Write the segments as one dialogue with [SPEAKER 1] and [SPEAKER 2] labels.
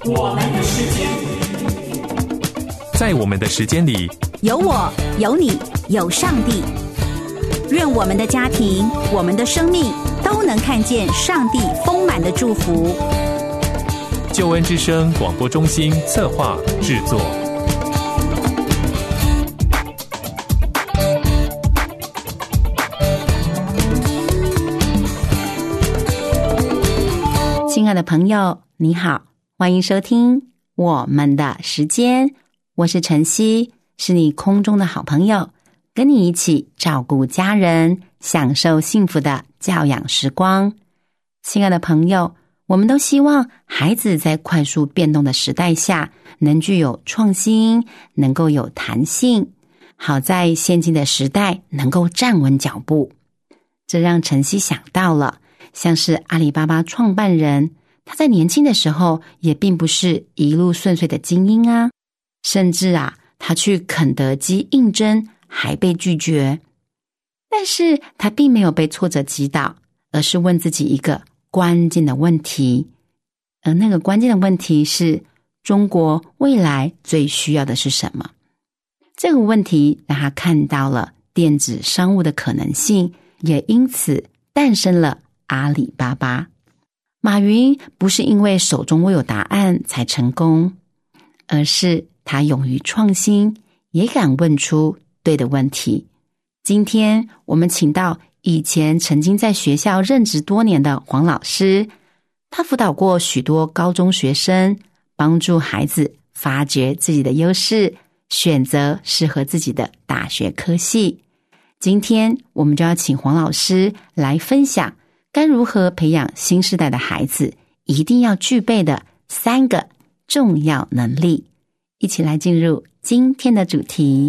[SPEAKER 1] 我们的时间，
[SPEAKER 2] 在我们的时间里，
[SPEAKER 3] 有我，有你，有上帝。愿我们的家庭，我们的生命都能看见上帝丰满的祝福。
[SPEAKER 2] 救恩之声广播中心策划制作。
[SPEAKER 3] 亲爱的朋友，你好，欢迎收听我们的时间，我是晨曦，是你空中的好朋友，跟你一起照顾家人，享受幸福的教养时光。亲爱的朋友，我们都希望孩子在快速变动的时代下能具有创新，能够有弹性，好在现今的时代能够站稳脚步。这让晨曦想到了像是阿里巴巴创办人，他在年轻的时候也并不是一路顺遂的精英啊，甚至他去肯德基应征还被拒绝，但是他并没有被挫折击倒，而是问自己一个关键的问题，而那个关键的问题是中国未来最需要的是什么？这个问题让他看到了电子商务的可能性，也因此诞生了阿里巴巴。马云不是因为手中握有答案才成功，而是他勇于创新，也敢问出对的问题。今天我们请到以前曾经在学校任职多年的黄老师，他辅导过许多高中学生，帮助孩子发掘自己的优势，选择适合自己的大学科系。今天我们就要请黄老师来分享该如何培养新世代的孩子一定要具备的3个重要能力。一起来进入今天的主题。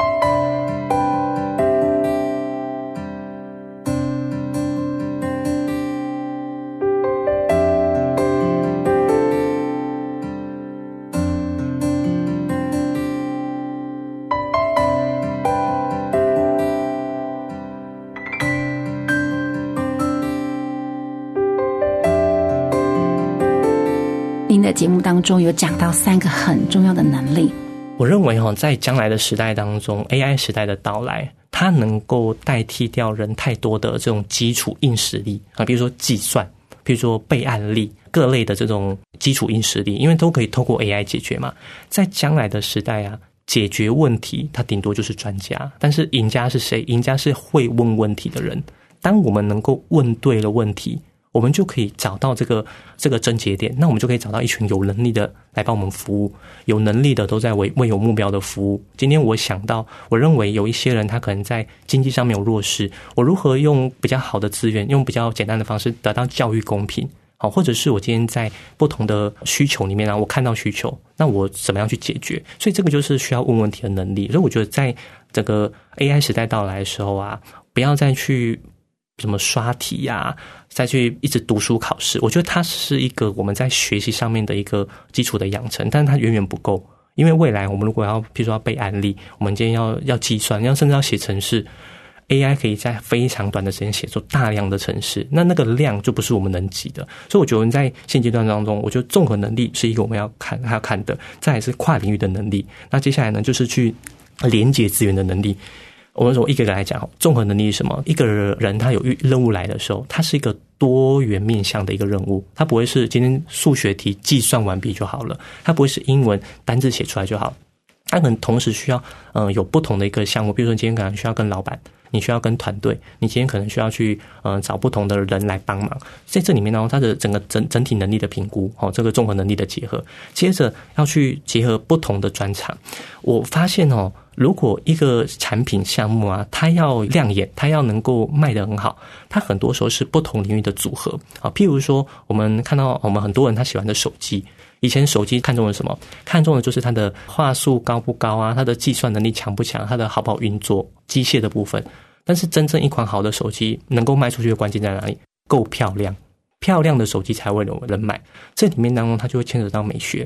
[SPEAKER 3] 您的节目当中有讲到3个很重要的能力。
[SPEAKER 4] 我认为在将来的时代当中 AI 时代的到来，它能够代替掉人太多的这种基础硬实力比如说计算，比如说背案例，各类的这种基础硬实力，因为都可以透过 AI 解决嘛。在将来的时代解决问题它顶多就是专家，但是赢家是谁？赢家是会问问题的人。当我们能够问对了问题，我们就可以找到这个症结点，那我们就可以找到一群有能力的来帮我们服务，有能力的都在为有目标的服务。今天我想到，我认为有一些人他可能在经济上面有弱势，我如何用比较好的资源，用比较简单的方式得到教育公平，或者是我今天在不同的需求里面我看到需求，那我怎么样去解决？所以这个就是需要问问题的能力。所以我觉得在这个 AI 时代到来的时候不要再去什么刷题再去一直读书考试，我觉得它是一个我们在学习上面的一个基础的养成，但是它远远不够。因为未来我们如果譬如说要背案例，我们今天要计算，甚至要写程式， AI 可以在非常短的时间写出大量的程式，那个量就不是我们能及的。所以我觉得我们在现阶段当中，我觉得综合能力是一个我们要看的，再来是跨领域的能力，那接下来呢就是去连结资源的能力。我们说一个一个来讲，综合能力是什么？一个人他有任务来的时候，他是一个多元面向的一个任务，他不会是今天数学题计算完毕就好了，他不会是英文单字写出来就好，他可能同时需要有不同的一个项目，比如说你今天可能需要跟老板，你需要跟团队，你今天可能需要去找不同的人来帮忙，在这里面它的整个整体能力的评估这个综合能力的结合，接着要去结合不同的专长。我发现如果一个产品项目它要亮眼，它要能够卖得很好，它很多时候是不同领域的组合譬如说我们看到我们很多人他喜欢的手机，以前手机看中的什么？看中的就是它的画素高不高它的计算能力强不强，它的好不好运作，机械的部分。但是真正一款好的手机能够卖出去的关键在哪里？够漂亮，漂亮的手机才会有人买。这里面当中它就会牵扯到美学，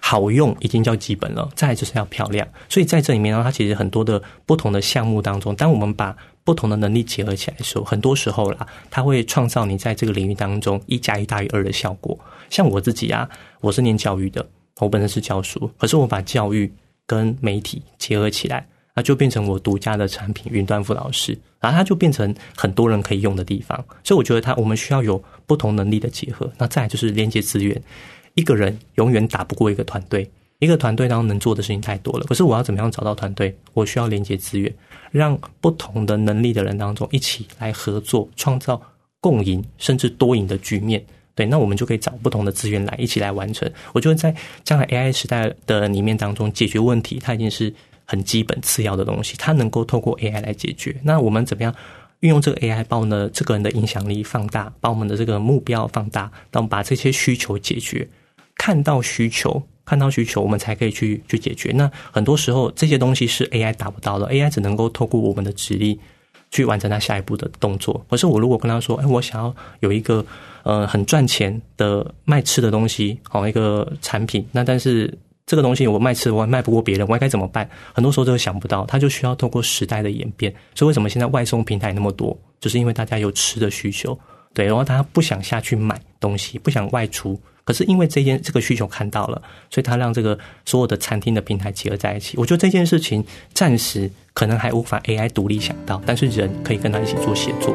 [SPEAKER 4] 好用已经叫基本了，再来就是要漂亮。所以在这里面呢，它其实很多的不同的项目当中，当我们把不同的能力结合起来的时候，很多时候啦，它会创造你在这个领域当中1+1大于2的效果。像我自己啊，我是念教育的，我本身是教书，可是我把教育跟媒体结合起来，那就变成我独家的产品——云端辅导室，然后它就变成很多人可以用的地方。所以我觉得我们需要有不同能力的结合。那再来就是连接资源，一个人永远打不过一个团队，一个团队当中能做的事情太多了。可是我要怎么样找到团队？我需要连接资源，让不同的能力的人当中一起来合作，创造共赢甚至多赢的局面。对，那我们就可以找不同的资源来一起来完成。我觉得在将来 AI 时代的里面当中，解决问题它已经是很基本次要的东西，它能够透过 AI 来解决。那我们怎么样运用这个 AI 把我们的这个人的影响力放大，把我们的这个目标放大，让我们把这些需求解决，看到需求我们才可以去解决。那很多时候这些东西是 AI 达不到的， AI 只能够透过我们的指令去完成它下一步的动作。可是我如果跟他说我想要有一个很赚钱的卖吃的东西，一个产品，那但是这个东西我卖吃我卖不过别人，我应该怎么办？很多时候都想不到，它就需要透过时代的演变。所以为什么现在外送平台那么多，就是因为大家有吃的需求，对，然后他不想下去买东西，不想外出，可是因为这个需求看到了，所以他让这个所有的餐厅的平台结合在一起。我觉得这件事情暂时可能还无法 AI 独立想到，但是人可以跟他一起做协作。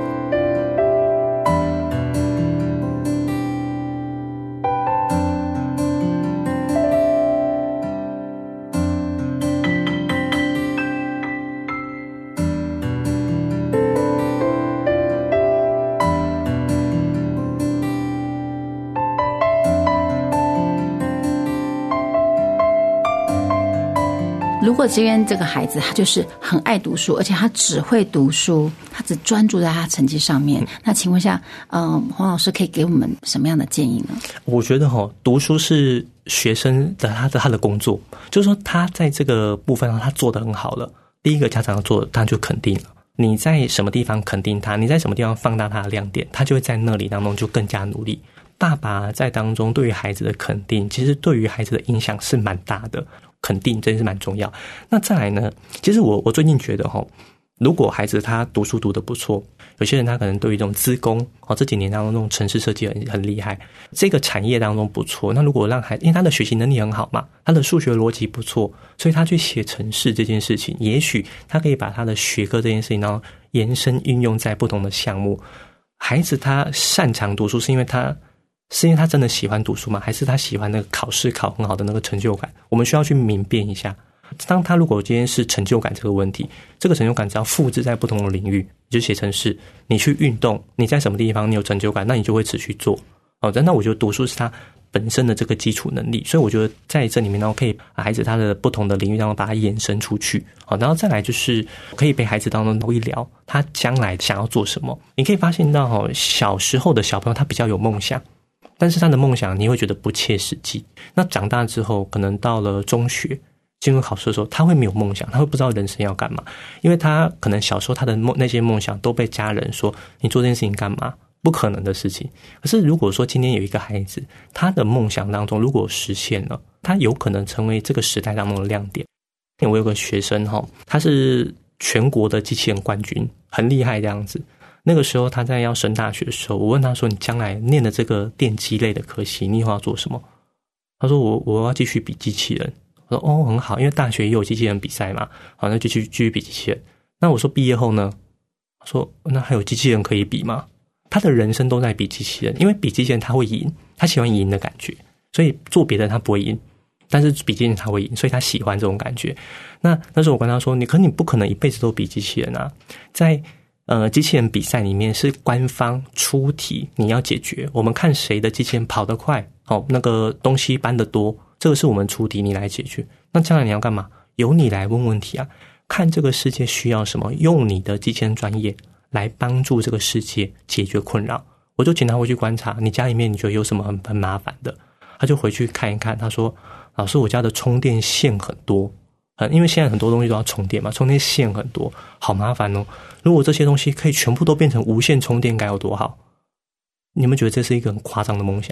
[SPEAKER 3] 如果今天这个孩子他就是很爱读书，而且他只会读书，他只专注在他成绩上面，那请问一下黄老师可以给我们什么样的建议呢？我觉
[SPEAKER 4] 得读书是学生的他的工作，就是说他在这个部分上他做得很好了，第一个家长要做的当然就肯定了，你在什么地方肯定他，你在什么地方放大他的亮点，他就会在那里当中就更加努力。爸爸在当中对于孩子的肯定，其实对于孩子的影响是蛮大的，肯定真是蛮重要。那再来呢，其实我最近觉得如果孩子他读书读得不错，有些人他可能对于这种资工这几年当中这种程式设计很厉害，这个产业当中不错，那如果让孩子因为他的学习能力很好嘛，他的数学逻辑不错，所以他去写程式这件事情，也许他可以把他的学科这件事情然后延伸运用在不同的项目。孩子他擅长读书是因为他真的喜欢读书吗？还是他喜欢那个考试考很好的那个成就感？我们需要去明辨一下。当他如果今天是成就感这个问题，这个成就感只要复制在不同的领域，你就写程式，你去运动，你在什么地方你有成就感，那你就会持续做。那我觉得读书是他本身的这个基础能力，所以我觉得在这里面呢，可以把孩子他的不同的领域当中把它延伸出去。然后再来就是可以陪孩子当中聊一聊他将来想要做什么。你可以发现到小时候的小朋友他比较有梦想，但是他的梦想你会觉得不切实际。那长大之后，可能到了中学进入考试的时候，他会没有梦想，他会不知道人生要干嘛，因为他可能小时候他的那些梦想都被家人说你做这件事情干嘛，不可能的事情。可是如果说今天有一个孩子，他的梦想当中如果实现了，他有可能成为这个时代当中的亮点。我有个学生他是全国的机器人冠军，很厉害这样子。那个时候他在要升大学的时候，我问他说你将来念的这个电机类的科系你以后要做什么？他说我要继续比机器人。我说很好，因为大学也有机器人比赛嘛，好，那就继续比机器人。那我说毕业后呢？他说那还有机器人可以比吗？他的人生都在比机器人，因为比机器人他会赢，他喜欢赢的感觉，所以做别的他不会赢，但是比机器人他会赢，所以他喜欢这种感觉。那时候我跟他说，你不可能一辈子都比机器人啊，在机器人比赛里面是官方出题，你要解决，我们看谁的机器人跑得快，那个东西搬得多，这个是我们出题，你来解决。那将来你要干嘛？由你来问问题啊，看这个世界需要什么，用你的机器人专业来帮助这个世界解决困扰。我就请他回去观察，你家里面你觉得有什么很麻烦的？他就回去看一看，他说老师我家的充电线很多，因为现在很多东西都要充电嘛，充电线很多，好麻烦哦。如果这些东西可以全部都变成无线充电该有多好。你们觉得这是一个很夸张的梦想？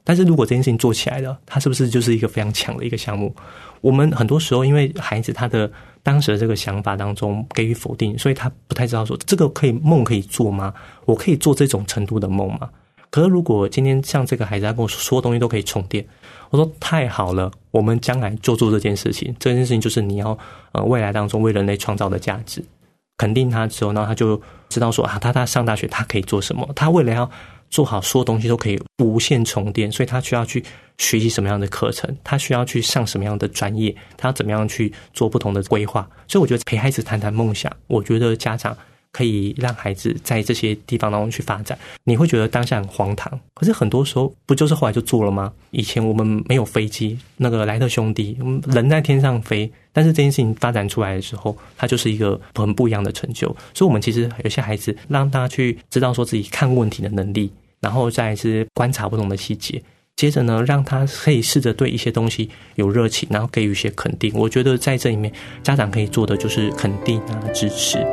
[SPEAKER 4] 但是如果这件事情做起来了，它是不是就是一个非常强的一个项目？我们很多时候因为孩子他的当时的这个想法当中给予否定，所以他不太知道说这个梦可以做吗？我可以做这种程度的梦吗？可是如果今天像这个孩子他跟我说所有东西都可以充电，我说太好了，我们将来就做这件事情。这件事情就是你要未来当中为人类创造的价值，肯定他之后，然后他就知道说他上大学他可以做什么，他未来要做好所有东西都可以无限充电，所以他需要去学习什么样的课程，他需要去上什么样的专业，他要怎么样去做不同的规划。所以我觉得陪孩子谈谈梦想，我觉得家长可以让孩子在这些地方当中去发展。你会觉得当下很荒唐，可是很多时候不就是后来就做了吗？以前我们没有飞机，那个莱特兄弟人在天上飞，但是这件事情发展出来的时候，它就是一个很不一样的成就。所以我们其实有些孩子让他去知道说自己看问题的能力，然后再来是观察不同的细节，接着呢让他可以试着对一些东西有热情，然后给予一些肯定。我觉得在这里面家长可以做的就是肯定支持。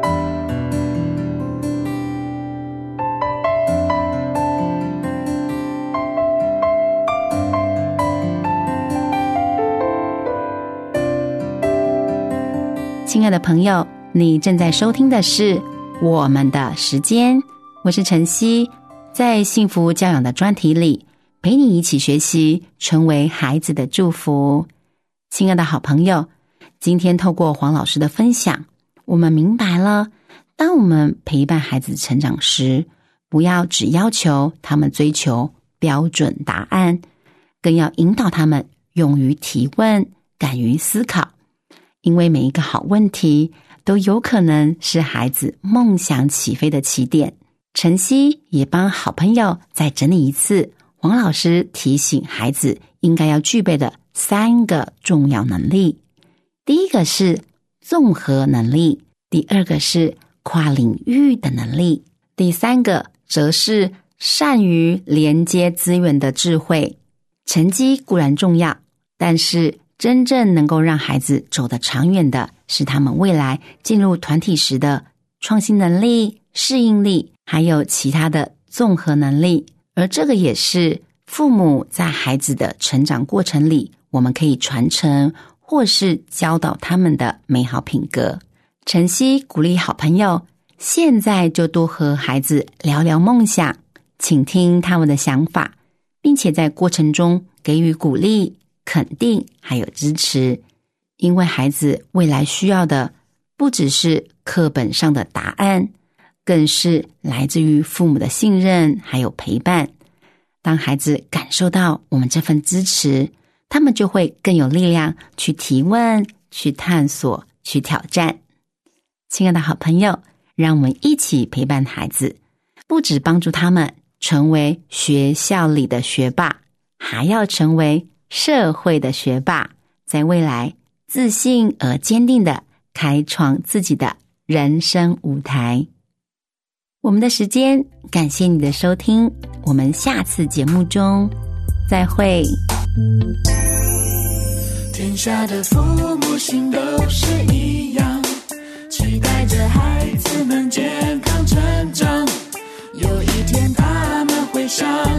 [SPEAKER 3] 亲爱的朋友，你正在收听的是我们的时间，我是晨曦，在幸福教养的专题里陪你一起学习，成为孩子的祝福。亲爱的好朋友，今天透过黄老师的分享，我们明白了，当我们陪伴孩子成长时，不要只要求他们追求标准答案，更要引导他们勇于提问，敢于思考。因为每一个好问题都有可能是孩子梦想起飞的起点。晨曦也帮好朋友再整理一次黄老师提醒孩子应该要具备的3个重要能力。第一个是综合能力，第二个是跨领域的能力，第三个则是善于连接资源的智慧。成绩固然重要，但是真正能够让孩子走得长远的是他们未来进入团体时的创新能力、适应力，还有其他的综合能力。而这个也是父母在孩子的成长过程里，我们可以传承或是教导他们的美好品格。晨曦鼓励好朋友，现在就多和孩子聊聊梦想，倾听他们的想法，并且在过程中给予鼓励、肯定还有支持。因为孩子未来需要的不只是课本上的答案，更是来自于父母的信任还有陪伴。当孩子感受到我们这份支持，他们就会更有力量去提问、去探索、去挑战。亲爱的好朋友，让我们一起陪伴孩子，不只帮助他们成为学校里的学霸，还要成为社会的学霸，在未来自信而坚定地开创自己的人生舞台。我们的时间，感谢你的收听，我们下次节目中再会。
[SPEAKER 1] 天下的父母心都是一样，期待着孩子们健康成长，有一天他们会想